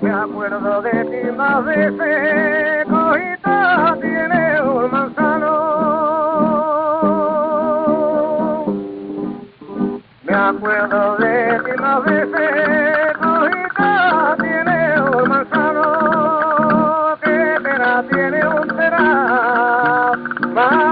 Me acuerdo de ti más veces, cojita tiene un manzano. Me acuerdo de ti más veces, cojita tiene un manzano. Que pena tiene un será.